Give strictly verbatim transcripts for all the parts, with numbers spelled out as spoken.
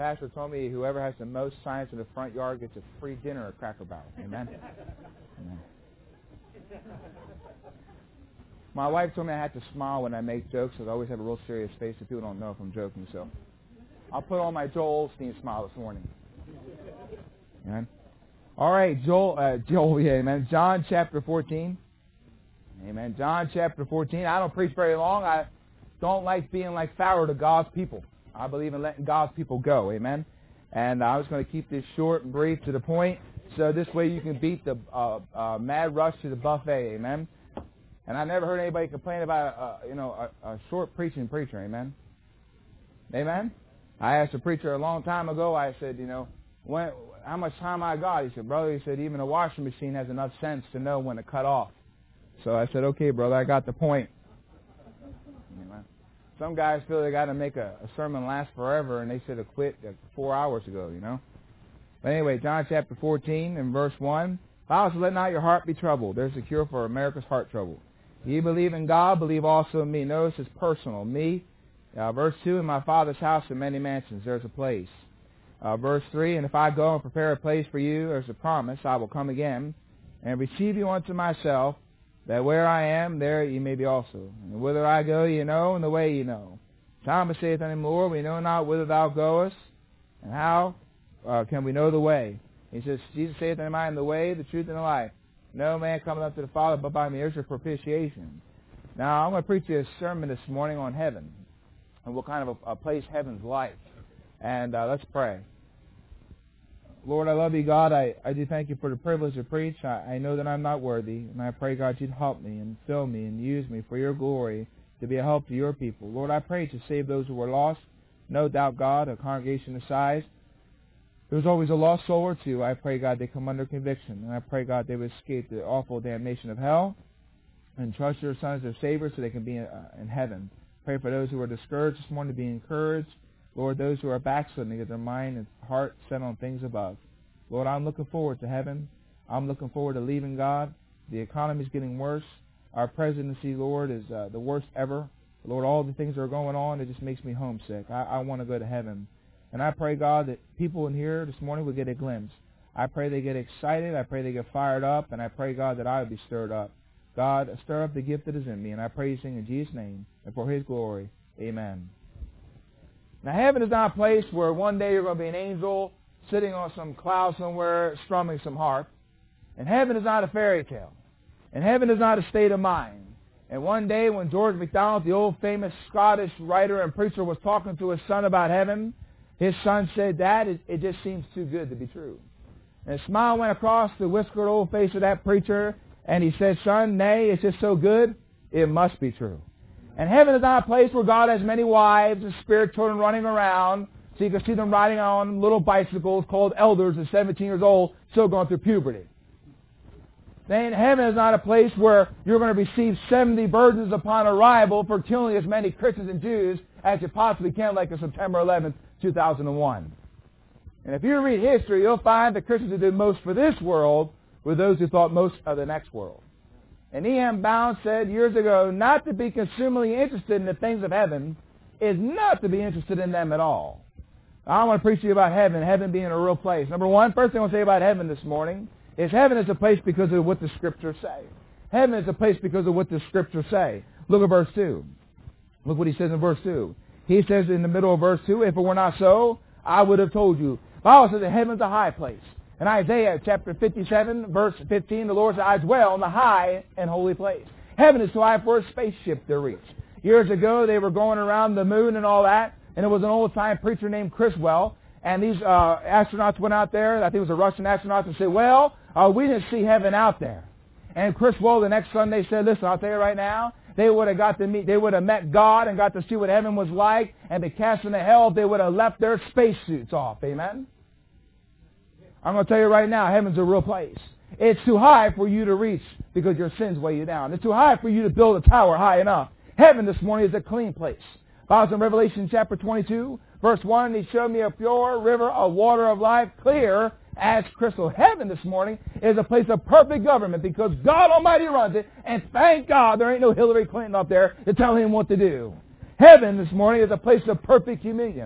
pastor told me whoever has the most signs in the front yard gets a free dinner at Cracker Barrel. Amen? Amen. My wife told me I had to smile when I make jokes, because I always have a real serious face so people don't know if I'm joking. So I'll put on my Joel Osteen smile this morning. Amen. All right, Joel, uh, Joel, yeah, amen. John chapter fourteen. Amen. John chapter fourteen. I don't preach very long. I don't like being like Pharaoh to God's people. I believe in letting God's people go. Amen. And I was going to keep this short and brief to the point, so this way you can beat the uh, uh, mad rush to the buffet. Amen. And I never heard anybody complain about uh, you know a, a short preaching preacher. Amen. Amen. I asked a preacher a long time ago. I said, you know, when how much time I got? He said, brother, he said, even a washing machine has enough sense to know when to cut off. So I said, okay, brother, I got the point. Amen. Some guys feel they got to make a, a sermon last forever, and they should have quit four hours ago, you know. But anyway, John chapter fourteen and verse one. Bible says, let not your heart be troubled. There's a cure for America's heart trouble. Ye believe in God, believe also in me. Notice it's personal. Me. Uh, verse two, in my Father's house are many mansions. There's a place. Uh, verse three, and if I go and prepare a place for you, there's a promise, I will come again and receive you unto myself, that where I am, there ye may be also. And whither I go, ye know, and the way ye know. Thomas saith unto him, Lord, we know not whither thou goest, and how uh, can we know the way? He says, Jesus saith unto him, I am the way, the truth, and the life. No man cometh up to the Father but by me. There's your propitiation. Now, I'm going to preach you a sermon this morning on heaven, and what kind of a, a place heaven's like. And uh, let's pray. Lord, I love you, God. I, I do thank you for the privilege to preach. I, I know that I'm not worthy, and I pray, God, you'd help me and fill me and use me for your glory to be a help to your people. Lord, I pray to save those who are lost. No doubt, God, a congregation this size, there's always a lost soul or two. I pray, God, they come under conviction, and I pray, God, they would escape the awful damnation of hell and trust your Son as their Savior so they can be in, uh, in heaven. Pray for those who are discouraged this morning to be encouraged. Lord, those who are backsliding, get their mind and heart set on things above. Lord, I'm looking forward to heaven. I'm looking forward to leaving God. The economy is getting worse. Our presidency, Lord, is uh, the worst ever. Lord, all the things that are going on, it just makes me homesick. I, I want to go to heaven. And I pray, God, that people in here this morning will get a glimpse. I pray they get excited. I pray they get fired up. And I pray, God, that I would be stirred up. God, stir up the gift that is in me. And I pray these things in Jesus' name and for his glory. Amen. Now, heaven is not a place where one day you're going to be an angel sitting on some cloud somewhere strumming some harp. And heaven is not a fairy tale. And heaven is not a state of mind. And one day when George MacDonald, the old famous Scottish writer and preacher, was talking to his son about heaven, his son said, Dad, it, it just seems too good to be true. And a smile went across the whiskered old face of that preacher, and he said, Son, nay, it's just so good, it must be true. And heaven is not a place where God has many wives and spirit children running around, so you can see them riding on little bicycles called elders at seventeen years old, still going through puberty. Then heaven is not a place where you're going to receive seventy virgins upon arrival for killing as many Christians and Jews as you possibly can, like on September eleventh, two thousand one. And if you read history, you'll find the Christians who did most for this world were those who thought most of the next world. And E M Bounds said years ago, not to be consumingly interested in the things of heaven is not to be interested in them at all. I want to preach to you about heaven, heaven being a real place. Number one, first thing I want to say about heaven this morning is heaven is a place because of what the Scriptures say. Heaven is a place because of what the Scriptures say. Look at verse two. Look what he says in verse two. He says in the middle of verse two, if it were not so, I would have told you. The Bible says that heaven's a high place. In Isaiah chapter fifty-seven, verse fifteen, the Lord said, I dwell in the high and holy place. Heaven is too high for a spaceship to reach. Years ago, they were going around the moon and all that, and there was an old-time preacher named Criswell, and these uh, astronauts went out there, I think it was a Russian astronaut, and said, well, uh, we didn't see heaven out there. And Criswell the next Sunday said, listen, I'll tell you right now, they would have got to meet, they would have met God and got to see what heaven was like, and be cast into hell if they would have left their spacesuits off. Amen? I'm going to tell you right now, heaven's a real place. It's too high for you to reach because your sins weigh you down. It's too high for you to build a tower high enough. Heaven this morning is a clean place. Bible in Revelation chapter twenty-two, verse one, he showed me a pure river of water of life, clear as crystal. Heaven this morning is a place of perfect government because God Almighty runs it, and thank God there ain't no Hillary Clinton up there to tell him what to do. Heaven this morning is a place of perfect communion.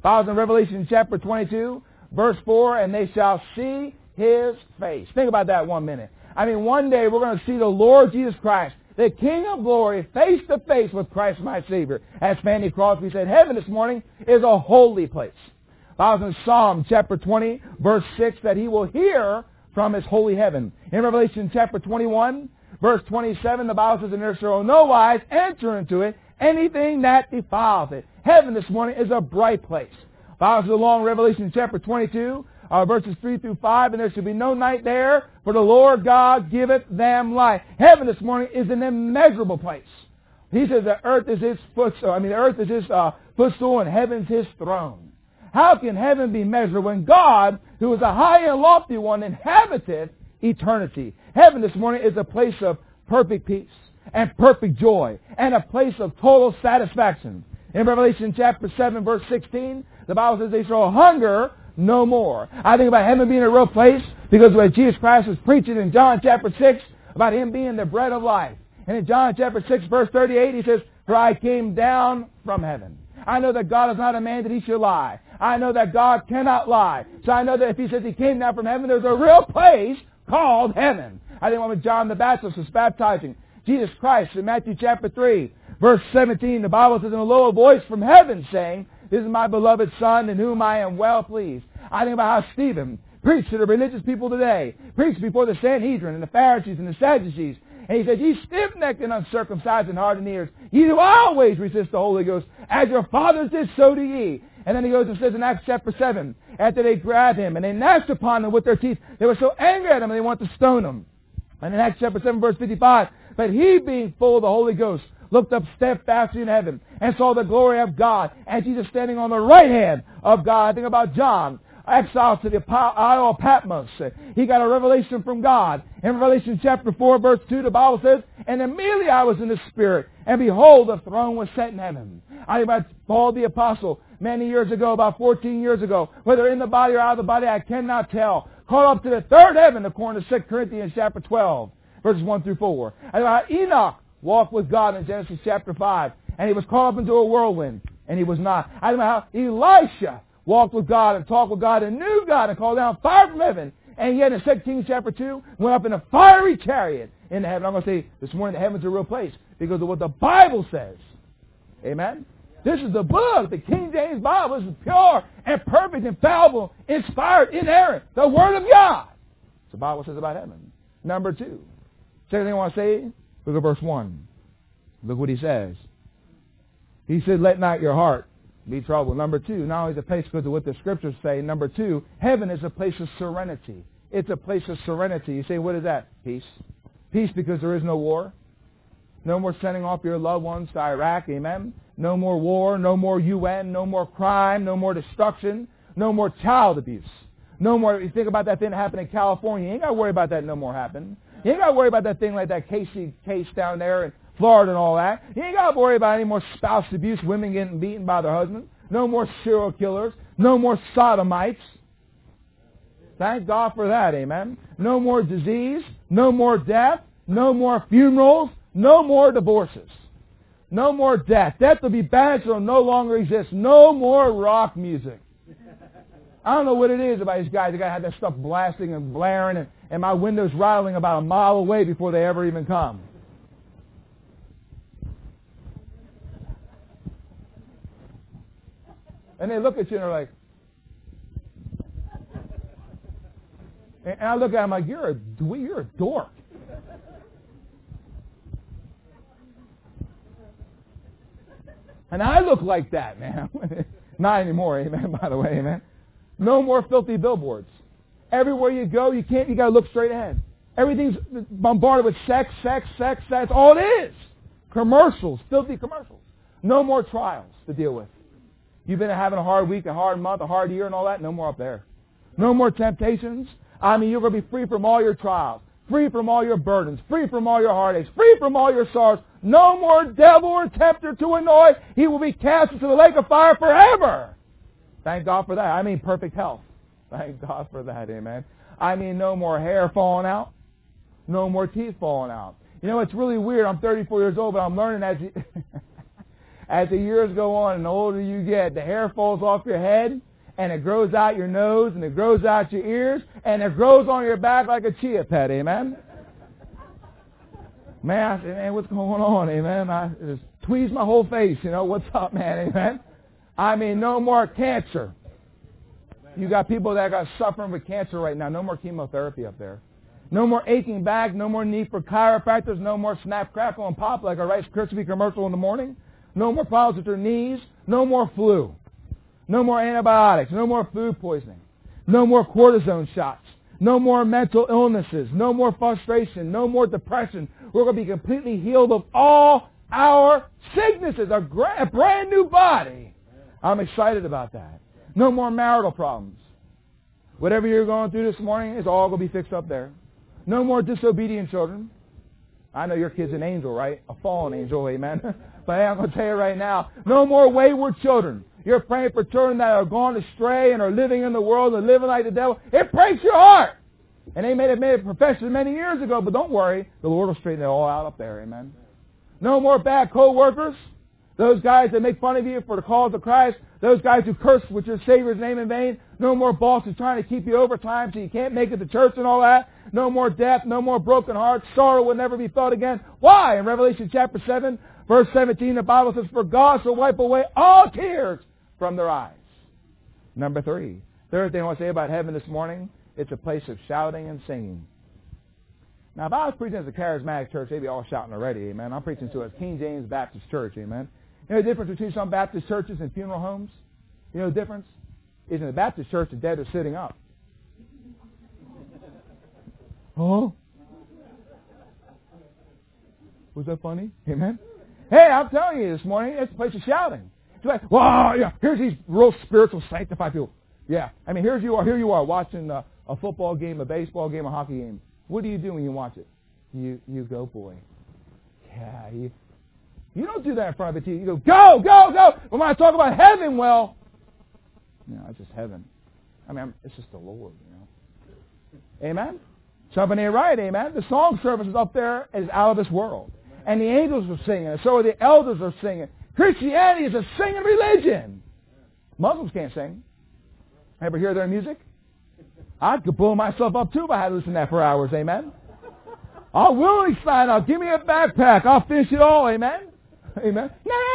Follows in Revelation chapter twenty-two, verse four, and they shall see his face. Think about that one minute. I mean, one day we're going to see the Lord Jesus Christ, the King of glory, face to face with Christ my Savior. As Fanny Crosby said, heaven this morning is a holy place. Follows in Psalm chapter twenty, verse six, that he will hear from his holy heaven. In Revelation chapter twenty-one, verse twenty-seven, the Bible says, and there shall no wise enter into it anything that defiles it. Heaven this morning is a bright place. Follows along Revelation chapter twenty-two, uh, verses three through five, and there shall be no night there, for the Lord God giveth them light. Heaven this morning is an immeasurable place. He says the earth is his footstool. I mean, the earth is his uh, footstool, and heaven's his throne. How can heaven be measured when God, who is a high and lofty one, inhabiteth eternity? Heaven this morning is a place of perfect peace and perfect joy and a place of total satisfaction. In Revelation chapter seven, verse sixteen, the Bible says they shall hunger no more. I think about heaven being a real place because of what Jesus Christ was preaching in John chapter six about him being the bread of life. And in John chapter six, verse thirty-eight, he says, for I came down from heaven. I know that God is not a man that he should lie. I know that God cannot lie. So I know that if he says he came down from heaven, there's a real place called heaven. I think when John the Baptist was baptizing Jesus Christ in Matthew chapter three, verse seventeen, the Bible says in a low voice from heaven saying, this is my beloved Son in whom I am well pleased. I think about how Stephen preached to the religious people today, preached before the Sanhedrin and the Pharisees and the Sadducees. And he said, ye stiff-necked and uncircumcised in heart and ears, ye do always resist the Holy Ghost, as your fathers did, so do ye. And then he goes and says in Acts chapter seven, after they grabbed him and they gnashed upon him with their teeth, they were so angry at him and they wanted to stone him. And in Acts chapter seven, verse fifty-five, but he, being full of the Holy Ghost, looked up steadfastly in heaven and saw the glory of God and Jesus standing on the right hand of God. I think about John, exiled to the Isle of Patmos. He got a revelation from God. In Revelation chapter four, verse two, the Bible says, and immediately I was in the Spirit, and behold, the throne was set in heaven. I think about Paul the Apostle many years ago, about fourteen years ago, whether in the body or out of the body, I cannot tell. Called up to the third heaven, according to Second Corinthians chapter twelve, verses one through four. I think about Enoch walked with God in Genesis chapter five, and he was caught up into a whirlwind, and he was not. I think about how Elisha walked with God and talked with God and knew God and called down fire from heaven. And yet in Second Kings chapter two, went up in a fiery chariot into heaven. I'm going to say this morning the heaven's a real place because of what the Bible says. Amen? This is the book, the King James Bible. This is pure and perfect, infallible, inspired, inerrant. The Word of God. That's what the Bible says about heaven. Number two. Second thing I want to say, look at verse one. Look what he says. He said, let not your heart be troubled. Number two, not only is a place because of what the scriptures say. Number two, heaven is a place of serenity. It's a place of serenity. You say, what is that? Peace. Peace because there is no war. No more sending off your loved ones to Iraq. Amen. No more war. No more U N. No more crime. No more destruction. No more child abuse. No more. You think about that thing that happened in California. You ain't got to worry about that no more happening. You ain't got to worry about that thing like that Casey case down there in Florida and all that. You ain't got to worry about any more spouse abuse, women getting beaten by their husbands. No more serial killers. No more sodomites. Thank God for that, amen. No more disease. No more death. No more funerals. No more divorces. No more death. Death will be banished. It will no longer exist. No more rock music. I don't know what it is about these guys. They got to have that stuff blasting and blaring and, and my windows rattling about a mile away before they ever even come. And they look at you and they're like, and I look at them like, you're a, you're a dork. And I look like that, man. Not anymore, amen, by the way, amen. No more filthy billboards. Everywhere you go, you can't, you got to look straight ahead. Everything's bombarded with sex, sex, sex, that's all it is. Commercials, filthy commercials. No more trials to deal with. You've been having a hard week, a hard month, a hard year and all that, no more up there. No more temptations. I mean, you're going to be free from all your trials, free from all your burdens, free from all your heartaches, free from all your sorrows. No more devil or tempter to annoy. He will be cast into the lake of fire forever. Thank God for that. I mean perfect health. Thank God for that, amen. I mean no more hair falling out. No more teeth falling out. You know, it's really weird. I'm thirty-four years old, but I'm learning as you, As the years go on and the older you get, the hair falls off your head, and it grows out your nose, and it grows out your ears, and it grows on your back like a chia pet, amen? Man, I said, man, what's going on, amen? I just tweeze my whole face, you know, what's up, man, amen? I mean, no more cancer. You got people that got suffering with cancer right now. No more chemotherapy up there. No more aching back. No more need for chiropractors. No more snap, crackle, and pop like a Rice Krispie commercial in the morning. No more problems with your knees. No more flu. No more antibiotics. No more food poisoning. No more cortisone shots. No more mental illnesses. No more frustration. No more depression. We're going to be completely healed of all our sicknesses. A, gra- a brand new body. I'm excited about that. No more marital problems. Whatever you're going through this morning is all going to be fixed up there. No more disobedient children. I know your kid's an angel, right? A fallen angel, amen? But hey, I'm going to tell you right now, no more wayward children. You're praying for children that are gone astray and are living in the world and living like the devil. It breaks your heart. And they may have made a profession many years ago, but don't worry. The Lord will straighten it all out up there, amen? No more bad co-workers. Those guys that make fun of you for the cause of Christ. Those guys who curse with your Savior's name in vain. No more bosses trying to keep you overtime so you can't make it to church and all that. No more death. No more broken hearts. Sorrow will never be felt again. Why? In Revelation chapter seven, verse seventeen, the Bible says, for God shall wipe away all tears from their eyes. Number three. Third thing I want to say about heaven this morning, it's a place of shouting and singing. Now, if I was preaching as a charismatic church, they'd be all shouting already, amen. I'm preaching to a King James Baptist church, amen. You know the difference between some Baptist churches and funeral homes? You know the difference? Is in the Baptist church, the dead are sitting up. Oh? Was that funny? Amen? Hey, I'm telling you this morning, it's a place of shouting. It's like, wow, yeah, here's these real spiritual, sanctified people. Yeah, I mean, here's you are, here you are watching a, a football game, a baseball game, a hockey game. What do you do when you watch it? You you go, boy. Yeah, you you don't do that in front of the T V. You go, go, go, go. When I talk about heaven, well, you know, it's just heaven. I mean, I'm, it's just the Lord, you know. Amen? Something ain't right, amen? The song service is up there is out of this world. And the angels are singing, and so are the elders are singing. Christianity is a singing religion. Muslims can't sing. Ever hear their music? I could blow myself up too if I had to listen to that for hours, amen? I'll willingly sign up. Give me a backpack. I'll finish it all, amen? Amen?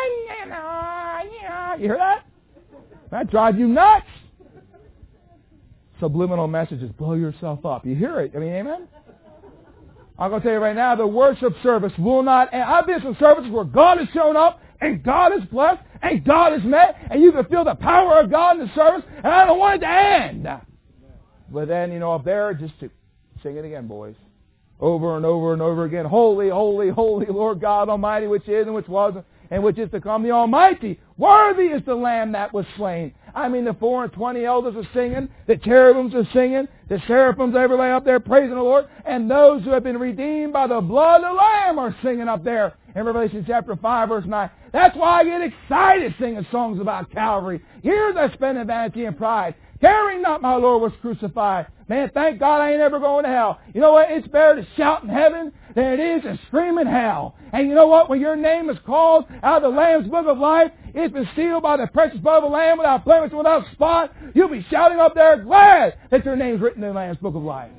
You hear that? That drives you nuts. Subliminal messages. Blow yourself up. You hear it. I mean, amen? I'm going to tell you right now, the worship service will not end. I've been in some services where God has shown up and God is blessed and God is met and you can feel the power of God in the service and I don't want it to end. But then, you know, up there, just to sing it again, boys. Over and over and over again. Holy, holy, holy Lord God Almighty, which is and which was and which is to come, the Almighty. Worthy is the Lamb that was slain. I mean, the four and twenty elders are singing. The cherubims are singing. The seraphims ever lay up there praising the Lord. And those who have been redeemed by the blood of the Lamb are singing up there in Revelation chapter five, verse nine. That's why I get excited singing songs about Calvary. Years I spent in vanity and pride. Caring not my Lord was crucified. Man, thank God I ain't ever going to hell. You know what? It's better to shout in heaven than it is to scream in hell. And you know what? When your name is called out of the Lamb's book of life, it's been sealed by the precious blood of the Lamb without blemish, without spot. You'll be shouting up there glad that your name's written in the Lamb's book of life.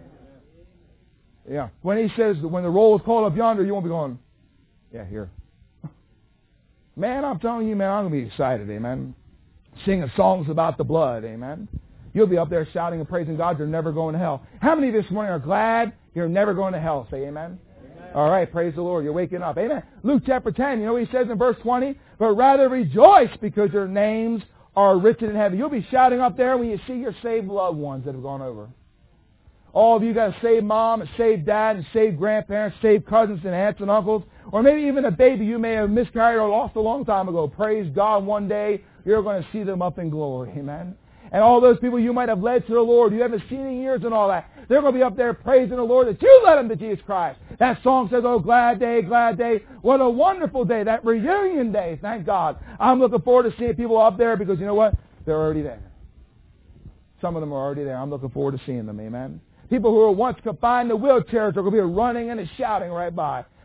Yeah. When he says, when the roll is called up yonder, you won't be going, yeah, here. Man, I'm telling you, man, I'm going to be excited, amen. Singing songs about the blood, amen. You'll be up there shouting and praising God. You're never going to hell. How many this morning are glad you're never going to hell? Say amen. Amen. All right, praise the Lord. You're waking up. Amen. Luke chapter ten, you know what he says in verse twenty? But rather rejoice because your names are written in heaven. You'll be shouting up there when you see your saved loved ones that have gone over. All of you got a saved mom, a saved dad, and saved grandparents, saved cousins and aunts and uncles, or maybe even a baby you may have miscarried or lost a long time ago. Praise God, one day you're going to see them up in glory. Amen. And all those people you might have led to the Lord, you haven't seen in years and all that, they're going to be up there praising the Lord that you led them to Jesus Christ. That song says, oh, glad day, glad day. What a wonderful day, that reunion day. Thank God. I'm looking forward to seeing people up there because you know what? They're already there. Some of them are already there. I'm looking forward to seeing them. Amen. People who were once confined to wheelchairs are going to be running and shouting right by.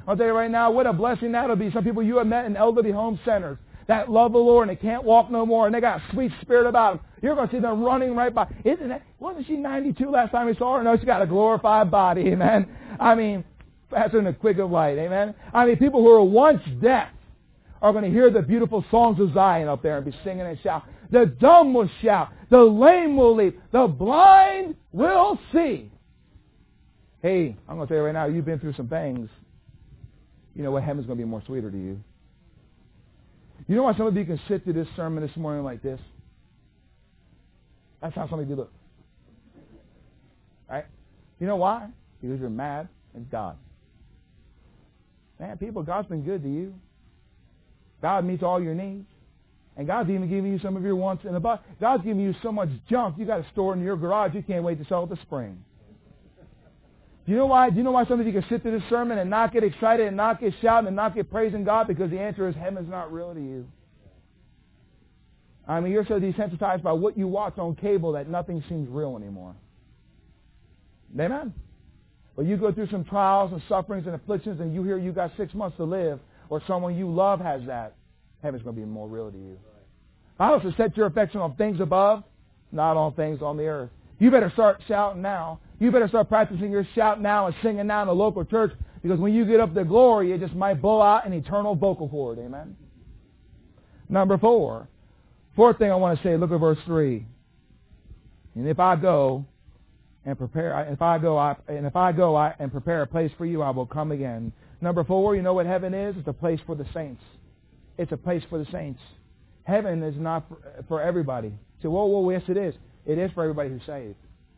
I'll tell you right now, what a blessing that'll be. Some people you have met in elderly home centers that love the Lord and they can't walk no more and they got a sweet spirit about them. You're going to see them running right by. Isn't that, wasn't she ninety-two last time we saw her? No, she got a glorified body, amen. I mean, faster than the quick of light, amen. I mean, people who were once deaf are going to hear the beautiful songs of Zion up there and be singing and shout. The dumb will shout. The lame will leap. The blind will see. Hey, I'm going to tell you right now, you've been through some things. You know what? Heaven's going to be more sweeter to you. You know why some of you can sit through this sermon this morning like this? That's how some of you look. Right? You know why? Because you're mad at God. Man, people, God's been good to you. God meets all your needs. And God's even giving you some of your wants in the box. God's giving you so much junk you got to store in your garage you can't wait to sell it this spring. Do you know why? Do you know why some of you can sit through this sermon and not get excited and not get shouting and not get praising God? Because the answer is heaven's not real to you. I mean, you're so desensitized by what you watch on cable that nothing seems real anymore. Amen? But you go through some trials and sufferings and afflictions and you hear you got six months to live, or someone you love has that, heaven's going to be more real to you. I also set your affection on things above, not on things on the earth. You better start shouting now. You better start practicing your shout now and singing now in the local church, because when you get up to glory, it just might blow out an eternal vocal cord. Amen? Number four. Fourth thing I want to say, look at verse three. And if I go and prepare, if I go, I, and if I go I, and prepare a place for you, I will come again. Number four, you know what heaven is? It's a place for the saints. It's a place for the saints. Heaven is not for, for everybody. So, whoa, whoa, yes, it is. It is for everybody who's saved.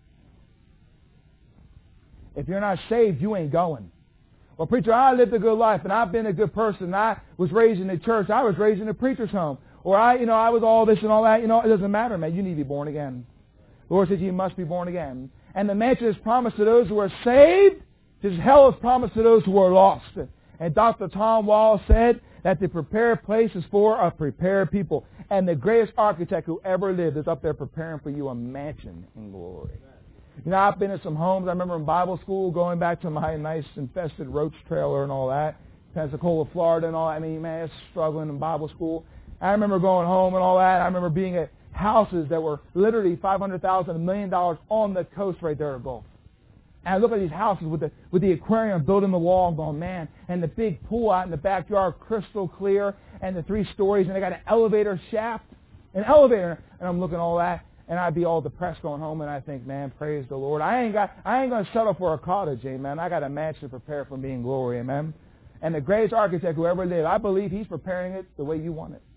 If you're not saved, you ain't going. Well, preacher, I lived a good life, and I've been a good person. I was raised in the church. I was raised in a preacher's home. Or, I, you know, I was all this and all that. You know, it doesn't matter, man. You need to be born again. The Lord says you must be born again. And the mansion is promised to those who are saved, just hell is promised to those who are lost. And Doctor Tom Wall said that the prepared place is for a prepared people. And the greatest architect who ever lived is up there preparing for you a mansion in glory. You know, I've been in some homes. I remember in Bible school going back to my nice infested roach trailer and all that, Pensacola, Florida and all that. I mean, man, it's struggling in Bible school. I remember going home and all that. I remember being at houses that were literally five hundred thousand dollars, a million dollars on the coast right there at Gulf. And I look at these houses with the with the aquarium built in the wall and going, man, and the big pool out in the backyard, crystal clear, and the three stories, and they got an elevator shaft, an elevator, and I'm looking at all that, and I'd be all depressed going home, and I think, man, praise the Lord. I ain't got, I ain't gonna settle for a cottage, amen. I got a mansion prepared for me in glory, amen. And the greatest architect who ever lived, I believe he's preparing it the way you want it.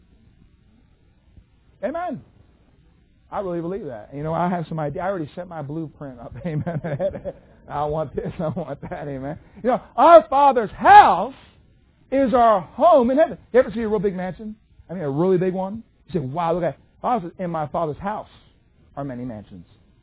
Amen. I really believe that. You know, I have some idea. I already set my blueprint up. Amen. I want this. I want that. Amen. You know, our Father's house is our home in heaven. You ever see a real big mansion? I mean, a really big one? You say, wow, look at it. In my Father's house are many mansions.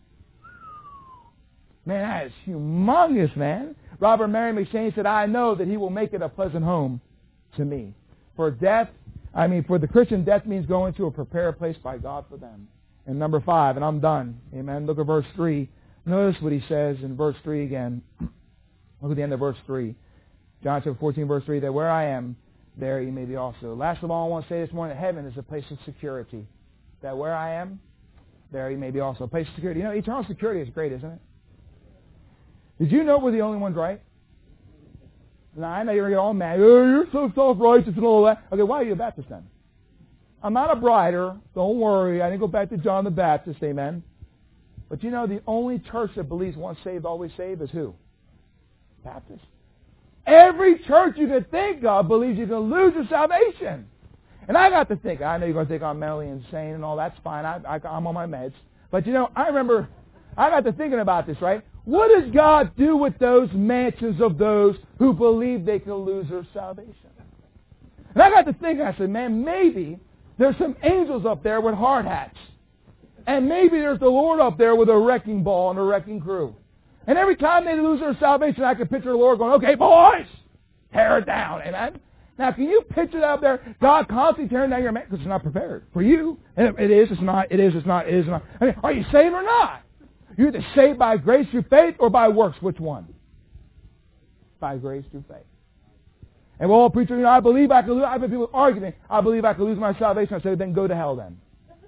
Man, that is humongous, man. Robert Mary McShane said, I know that he will make it a pleasant home to me. For death, I mean, for the Christian, death means going to a prepared place by God for them. And number five, and I'm done. Amen. Look at verse three. Notice what he says in verse three again. Look at the end of verse three. John chapter fourteen, verse three, that where I am, there you may be also. Last of all, I want to say this morning that heaven is a place of security. That where I am, there you may be also. A place of security. You know, eternal security is great, isn't it? Did you know we're the only ones right? Now, I know you're going to get all mad. Oh, you're so self-righteous and all that. Okay, why are you a Baptist then? I'm not a brighter. Don't worry. I didn't go back to John the Baptist, amen. But you know, the only church that believes once saved, always saved is who? Baptist. Every church you can think of believes you can lose your salvation. And I got to think, I know you're going to think I'm mentally insane and all, that's fine. I, I, I'm on my meds. But you know, I remember, I got to thinking about this, right? What does God do with those mansions of those who believe they can lose their salvation? And I got to thinking, I said, man, maybe there's some angels up there with hard hats. And maybe there's the Lord up there with a wrecking ball and a wrecking crew. And every time they lose their salvation, I can picture the Lord going, okay, boys, tear it down. Amen? Now, can you picture that up there? God constantly tearing down your man because it's not prepared for you. And it is, it's not, it is, it's not, it is not. I mean, are you saved or not? You're either saved by grace through faith or by works. Which one? By grace through faith. And well, preacher, you know, I believe I can lose. I've been people arguing. I believe I can lose my salvation. I say, then go to hell then.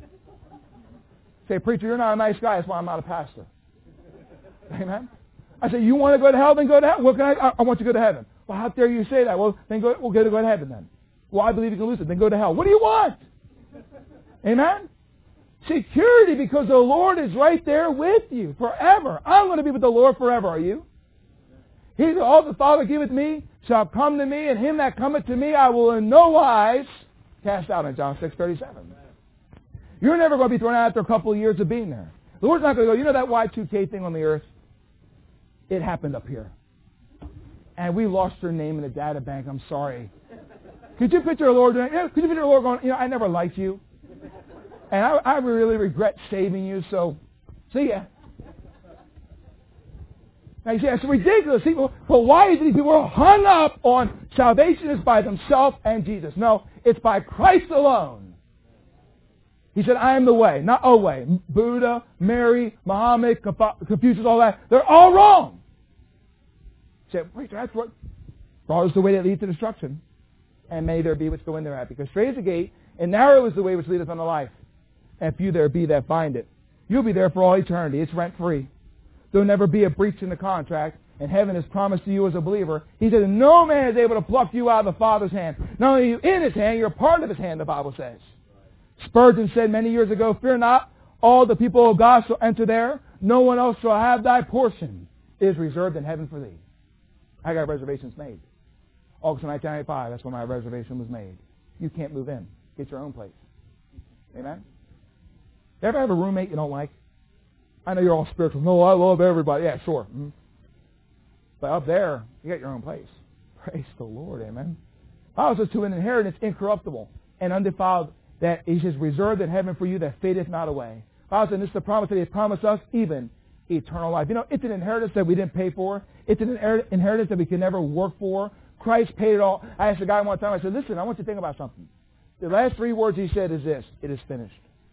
Say, preacher, you're not a nice guy. That's why I'm not a pastor. Amen. I say, you want to go to hell? Then go to hell. What can I? I, I want you to go to heaven. Well, how dare you say that? Well, then go. We'll go to go to heaven then. Well, I believe you can lose it. Then go to hell. What do you want? Amen. Security, because the Lord is right there with you forever. I'm going to be with the Lord forever. Are you? He that all the Father giveth me shall come to me, and him that cometh to me I will in no wise cast out, in John six thirty-seven. You're never going to be thrown out after a couple of years of being there. The Lord's not going to go, you know that Y two K thing on the earth? It happened up here. And we lost your name in the data bank. I'm sorry. Could you picture the Lord doing, you know, could you picture the Lord going, you know, I never liked you. And I, I really regret saving you, so see ya. Now you say, that's ridiculous. People, but why is it these people are hung up on salvation is by themselves and Jesus? No, it's by Christ alone. He said, I am the way, not a way. Buddha, Mary, Muhammad, Confucius, all that, they're all wrong. He said, wait, that's what? Broad is the way that leads to destruction. And may there be which go in thereat. Because straight is the gate, and narrow is the way which leadeth unto life. And few there be that find it. You'll be there for all eternity. It's rent-free. There'll never be a breach in the contract, and heaven is promised to you as a believer. He said, no man is able to pluck you out of the Father's hand. Not only are you in His hand, you're part of His hand, the Bible says. Spurgeon said many years ago, fear not, all the people of God shall enter there. No one else shall have thy portion. It is reserved in heaven for thee. I got reservations made. August nineteen ninety-five, that's when my reservation was made. You can't move in. Get your own place. Amen? You ever have a roommate you don't like? I know you're all spiritual. No, I love everybody. Yeah, sure. Mm-hmm. But up there, you got your own place. Praise the Lord, amen. Bible says to an inheritance incorruptible and undefiled, that He is reserved in heaven for you, that fadeth not away. Bible says this is the promise that He has promised us, even eternal life. You know, it's an inheritance that we didn't pay for. It's an inheritance that we can never work for. Christ paid it all. I asked a guy one time, I said, listen, I want you to think about something. The last three words he said is this, it is finished.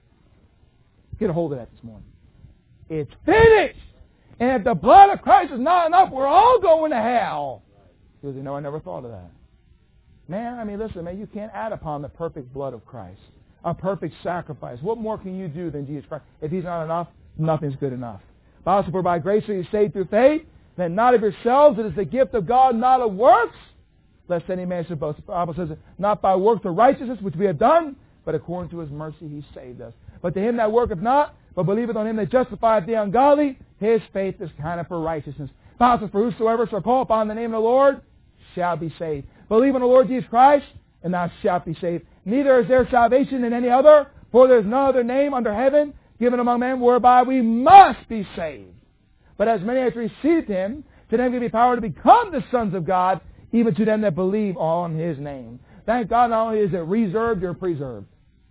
Get a hold of that this morning. It's finished. And if the blood of Christ is not enough, we're all going to hell. He goes, you know, I never thought of that. Man, I mean, listen, man, you can't add upon the perfect blood of Christ. A perfect sacrifice. What more can you do than Jesus Christ? If He's not enough, nothing's good enough. Bible says, for by grace are you saved through faith, then not of yourselves, it is the gift of God, not of works, lest any man should boast. The Bible says, not by works of righteousness which we have done, but according to His mercy He saved us. But to him that worketh not, but believeth on Him that justifieth the ungodly, his faith is counted for righteousness. Bible says, for whosoever shall call upon the name of the Lord shall be saved. Believe on the Lord Jesus Christ, and thou shalt be saved. Neither is there salvation in any other, for there is no other name under heaven given among men whereby we must be saved. But as many as received Him, to them give He power to become the sons of God, even to them that believe on His name. Thank God, not only is it reserved, you're preserved.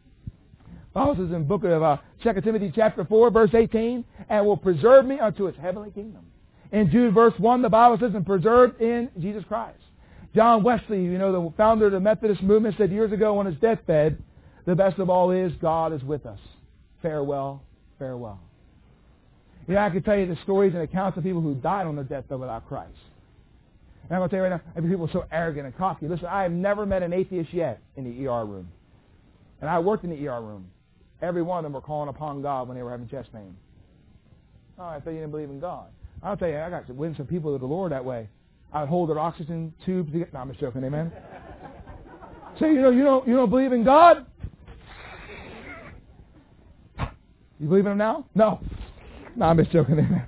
Paul says in the book of uh, Second Timothy chapter four, verse eighteen, and will preserve me unto His heavenly kingdom. In Jude verse one, the Bible says, and preserved in Jesus Christ. John Wesley, you know, the founder of the Methodist movement, said years ago on his deathbed, the best of all is God is with us. Farewell, farewell. You know, I can tell you the stories and accounts of people who died on their deathbed without Christ. And I'm going to tell you right now, every people are so arrogant and cocky. Listen, I have never met an atheist yet in the E R room. And I worked in the E R room. Every one of them were calling upon God when they were having chest pain. Oh, I thought you didn't believe in God. I'll tell you, I got to win some people to the Lord that way. I'd hold their oxygen tubes to get... No, I'm just joking, amen? So, you know, you don't, you don't believe in God? You believe in Him now? No. No, I'm just joking, amen?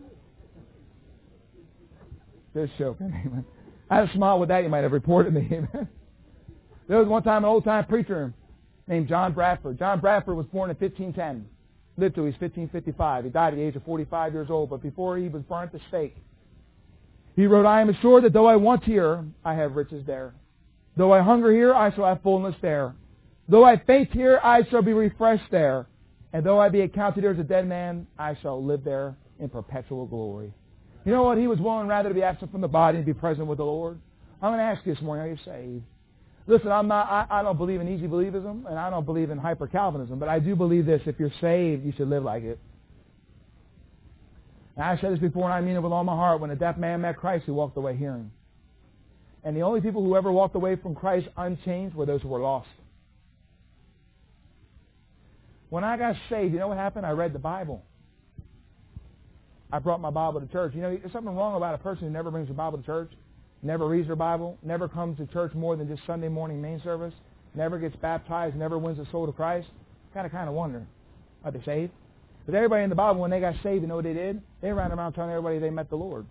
Just joking, amen? I had a smile with that, you might have reported me, amen? There was one time an old-time preacher named John Bradford. John Bradford was born in fifteen ten. Lived till he was fifteen fifty-five. He died at the age of forty-five years old, but before he was burnt at the stake, he wrote, I am assured that though I want here, I have riches there. Though I hunger here, I shall have fullness there. Though I faint here, I shall be refreshed there. And though I be accounted here as a dead man, I shall live there in perpetual glory. You know what? He was willing rather to be absent from the body and be present with the Lord. I'm going to ask you this morning, are you saved? Listen, I'm not, I, I don't believe in easy believism, and I don't believe in hyper-Calvinism, but I do believe this. If you're saved, you should live like it. And I said this before, and I mean it with all my heart. When a deaf man met Christ, he walked away hearing. And the only people who ever walked away from Christ unchanged were those who were lost. When I got saved, you know what happened? I read the Bible. I brought my Bible to church. You know, there's something wrong about a person who never brings their Bible to church, never reads their Bible, never comes to church more than just Sunday morning main service, never gets baptized, never wins a soul to Christ. Kind of, kind of wonder, are they saved? But everybody in the Bible, when they got saved, you know what they did? They ran around telling everybody they met the Lord.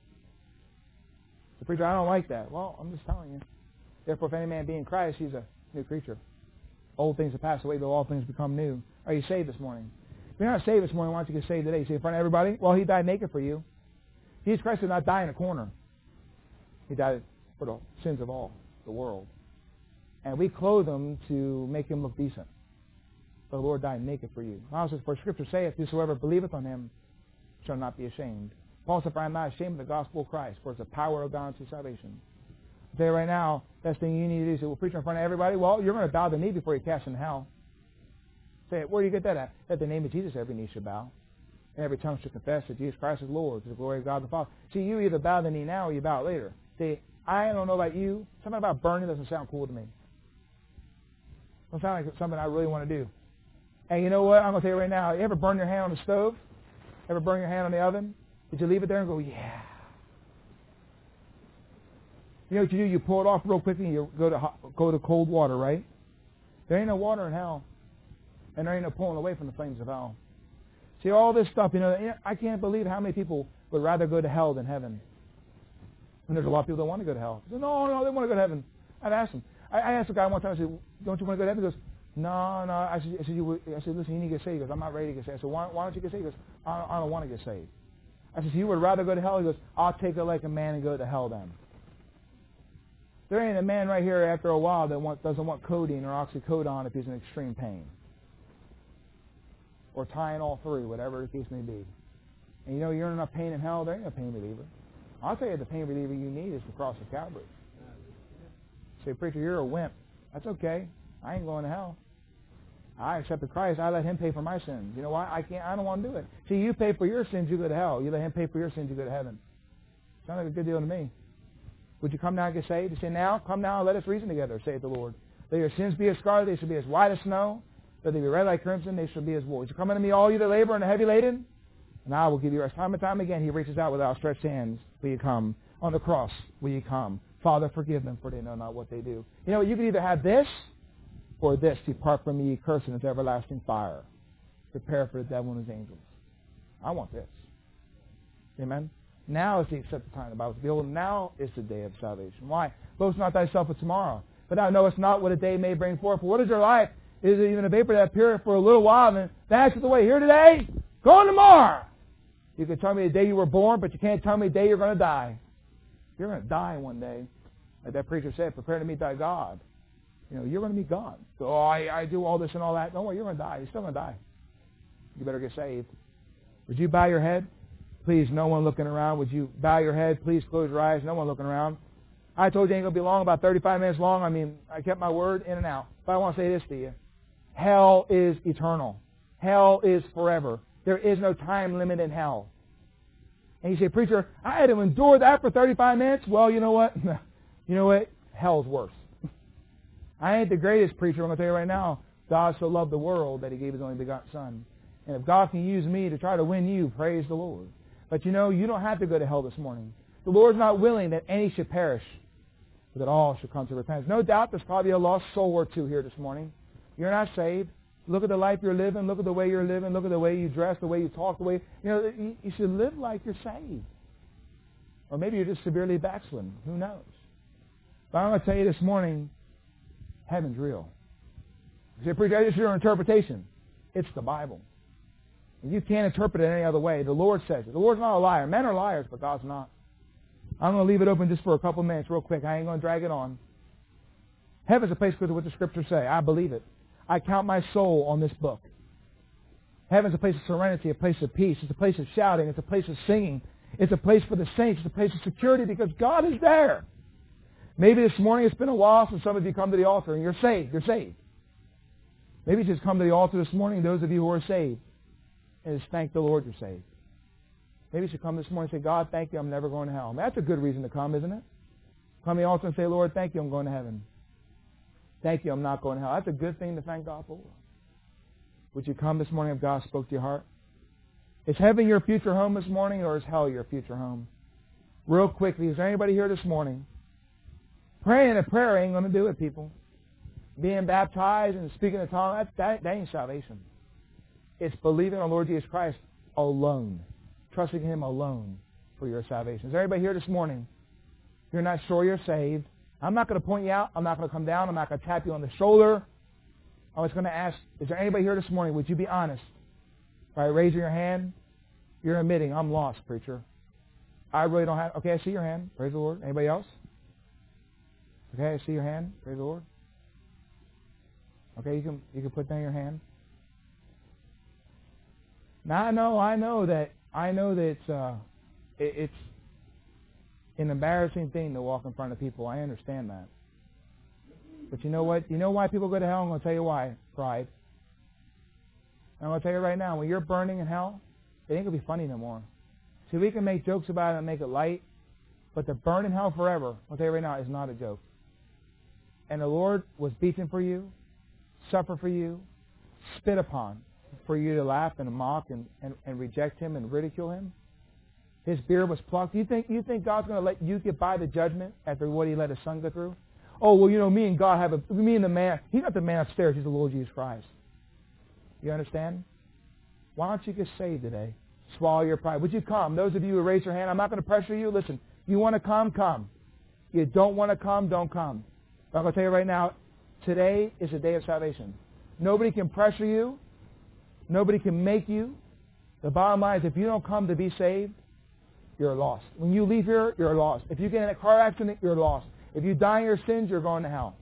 The preacher, I don't like that. Well, I'm just telling you. Therefore, if any man be in Christ, he's a new creature. Old things have passed away, though all things become new. Are you saved this morning? If you're not saved this morning, why don't you get saved today? You say in front of everybody, well, he died naked for you. Jesus Christ did not die in a corner. He died for the sins of all the world. And we clothe him to make him look decent. But the Lord died naked for you. The Bible says, for Scripture saith, whosoever believeth on him shall not be ashamed. Paul said, for I am not ashamed of the gospel of Christ, for it's the power of God unto salvation. I'll tell you right now, best thing you need to do is say, well, preacher in front of everybody, well, you're going to bow the knee before you cast in hell. Say, where do you get that at? At the name of Jesus, every knee shall bow. And every tongue shall confess that Jesus Christ is Lord, to the glory of God the Father. See, you either bow the knee now or you bow it later. See, I don't know about you. Something about burning doesn't sound cool to me. It doesn't sound like something I really want to do. And you know what? I'm going to tell you right now. You ever burn your hand on the stove? Ever burn your hand on the oven? Did you leave it there and go, yeah? You know what you do? You pull it off real quickly and you go to hot, go to cold water, right? There ain't no water in hell. And there ain't no pulling away from the flames of hell. See, all this stuff, you know, I can't believe how many people would rather go to hell than heaven. And there's a lot of people that want to go to hell. They say, no, no, they want to go to heaven. I'd ask them. I, I asked a guy one time, I said, don't you want to go to heaven? He goes, no, no. I said, I said, you, I said listen, you need to get saved. He goes, I'm not ready to get saved. I said, why, why don't you get saved? He goes, I don't, I don't want to get saved. I said, so you would rather go to hell? He goes, I'll take it like a man and go to hell then. There ain't a man right here after a while that want, doesn't want codeine or oxycodone if he's in extreme pain. Or Tylenol three, whatever the case may be. And you know you're in enough pain in hell, there ain't no pain reliever. I'll tell you the pain reliever you need is the cross of Calvary. Say, preacher, you're a wimp. That's okay. I ain't going to hell. I accepted Christ. I let him pay for my sins. You know why? I can't. I don't want to do it. See, you pay for your sins, you go to hell. You let him pay for your sins, you go to heaven. Sounds like a good deal to me. Would you come now and get saved? You say, now, come now and let us reason together, saith the Lord. Let your sins be as scarlet, they shall be as white as snow. Though they be red like crimson, they shall be as wool. Would you come unto me, all you that labor and are heavy laden? And I will give you rest. Time and time again, he reaches out with outstretched hands. Will you come? On the cross, will you come? Father, forgive them, for they know not what they do. You know, you can either have this or this. Depart from me, ye cursed, into everlasting fire. Prepare for the devil and his angels. I want this. Amen? Now is the accepted time of the Bible. Behold, now is the day of salvation. Why? Boast not thyself of tomorrow. But thou knowest not what a day may bring forth. For what is your life? Is it even a vapor that appeareth for a little while and that's the way here today, gone tomorrow? You can tell me the day you were born, but you can't tell me the day you're going to die. You're going to die one day. Like that preacher said, prepare to meet thy God. You know, you're going to meet God. So, oh, I, I do all this and all that. Don't worry, you're going to die. You're still going to die. You better get saved. Would you bow your head? Please, no one looking around. Would you bow your head? Please close your eyes. No one looking around. I told you it ain't going to be long, about thirty-five minutes long. I mean, I kept my word in and out. But I want to say this to you. Hell is eternal. Hell is forever. There is no time limit in hell. And you say, preacher, I had to endure that for thirty-five minutes. Well, you know what? You know what? Hell's worse. I ain't the greatest preacher. I'm going to tell you right now. God so loved the world that he gave his only begotten Son. And if God can use me to try to win you, praise the Lord. But you know, you don't have to go to hell this morning. The Lord's not willing that any should perish, but that all should come to repentance. No doubt there's probably a lost soul or two here this morning. You're not saved. Look at the life you're living. Look at the way you're living. Look at the way you dress, the way you talk, the way... You know, you should live like you're saved. Or maybe you're just severely backslidden. Who knows? But I'm going to tell you this morning, heaven's real. You say, preacher, that's your interpretation. It's the Bible. And you can't interpret it any other way. The Lord says it. The Lord's not a liar. Men are liars, but God's not. I'm going to leave it open just for a couple minutes real quick. I ain't going to drag it on. Heaven's a place because of what the Scriptures say. I believe it. I count my soul on this book. Heaven's a place of serenity, a place of peace. It's a place of shouting. It's a place of singing. It's a place for the saints. It's a place of security because God is there. Maybe this morning it's been a while since some of you come to the altar and you're saved. You're saved. Maybe just come to the altar this morning, those of you who are saved, and just thank the Lord you're saved. Maybe you should come this morning and say, God, thank you, I'm never going to hell. I mean, that's a good reason to come, isn't it? Come to the altar and say, Lord, thank you, I'm going to heaven. Thank you, I'm not going to hell. That's a good thing to thank God for. Would you come this morning if God spoke to your heart? Is heaven your future home this morning, or is hell your future home? Real quickly, is there anybody here this morning? Praying a prayer ain't going to do it, people. Being baptized and speaking in tongues, that, that, that ain't salvation. It's believing on Lord Jesus Christ alone. Trusting Him alone for your salvation. Is there anybody here this morning? You're not sure you're saved. I'm not going to point you out. I'm not going to come down. I'm not going to tap you on the shoulder. I was going to ask, is there anybody here this morning? Would you be honest? By raising your hand, you're admitting, I'm lost, preacher. I really don't have... Okay, I see your hand. Praise the Lord. Anybody else? Okay, I see your hand. Praise the Lord. Okay, you can you can put down your hand. Now I know, I know that I know that it's uh, it, it's an embarrassing thing to walk in front of people. I understand that. But you know what? You know why people go to hell? I'm going to tell you why. Pride. I'm going to tell you right now, when you're burning in hell, it ain't going to be funny no more. See, we can make jokes about it and make it light, but to burn in hell forever, I'll tell you right now, is not a joke. And the Lord was beaten for you, suffered for you, spit upon for you to laugh and mock and, and, and reject Him and ridicule Him. His beard was plucked. You think you think God's going to let you get by the judgment after what He let His Son go through? Oh, well, you know, me and God have a, me and the man, He's not the man upstairs, He's the Lord Jesus Christ. You understand? Why don't you get saved today? Swallow your pride. Would you come? Those of you who raise your hand, I'm not going to pressure you. Listen, you want to come, come. You don't want to come, don't come. But I'm going to tell you right now, today is a day of salvation. Nobody can pressure you. Nobody can make you. The bottom line is if you don't come to be saved, you're lost. When you leave here, you're lost. If you get in a car accident, you're lost. If you die in your sins, you're going to hell.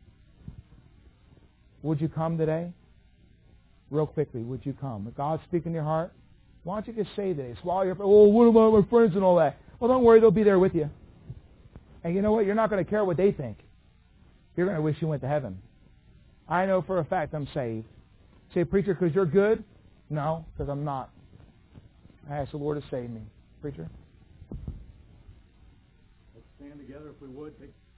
Would you come today? Real quickly, would you come? If God's speaking in your heart, why don't you get saved today? Swallow your, oh, what about my friends and all that? Well, don't worry, they'll be there with you. And you know what? You're not going to care what they think. You're going to wish you went to heaven. I know for a fact I'm saved. Say, preacher, because you're good? No, because I'm not. I ask the Lord to save me. Preacher? Let's stand together if we would. Take